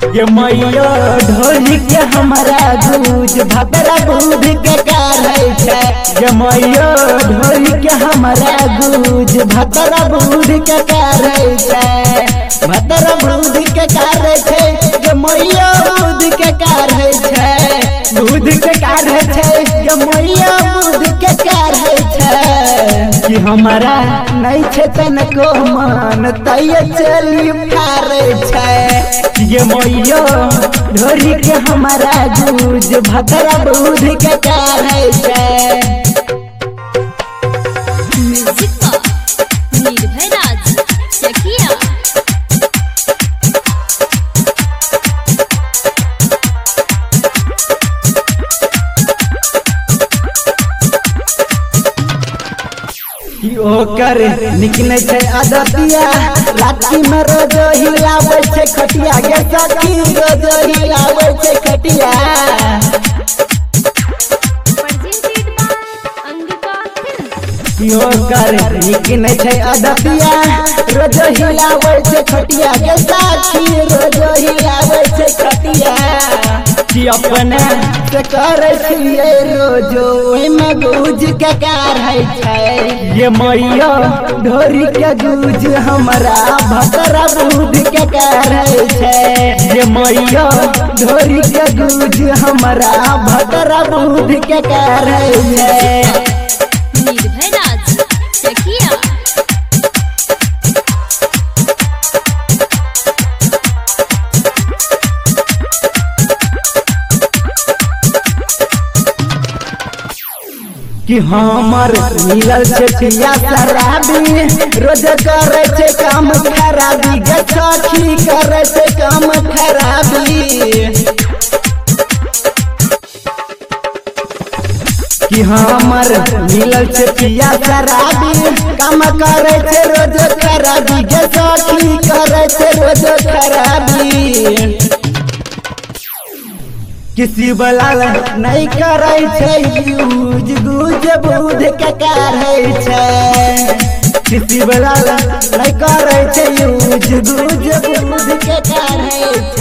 ये मैया ढोली के हमारा गूंज भतरा बुध के कार है। ये मैया ढोली के हमारा गूंज भतरा बुध के कार है। भतरा बुध के कार है। ये मैया बुध के कार है। बुध के कार है। ये मैया बुध के कार है कि हमारा नहीं छे तनको मन तय चली फारे छे। ये मैया ढोरी के हमारा गूंज भतरा बुध के कार है। म्यूजिक का निर्भय राज चकिया। ओकर निकले छे आदतिया राती में रोज हिलावे छे खटिया गे सखी रोज हिलावे छे खटिया। ओकर निकले छे आदतिया रोज हिलावे छे खटिया गे सखी रोज हिलावे छे खटिया। कि अपने से करे छिए रोजो में गूंज के कार है। ये मैया ढोरी के गूंज हमारा भतरा बुध के कार है। ये मैया ढोरी के गूंज हमारा भतरा बुध के कार है। निर्भय राज चकिया। कि हमर मिलल छे पिया शराबी रोज करे छे काम खराबी गे सखी करे छे काम खराबी। कि हमर मिलल छे पिया शराबी काम करे छे रोज खराबी गे सखी करे छे रोज खराबी। किसी बलाल नहीं करे छे यूज गूंज बुध के कार है। किसी बलाल नहीं करे छे यूज गूंज बुध के कार है।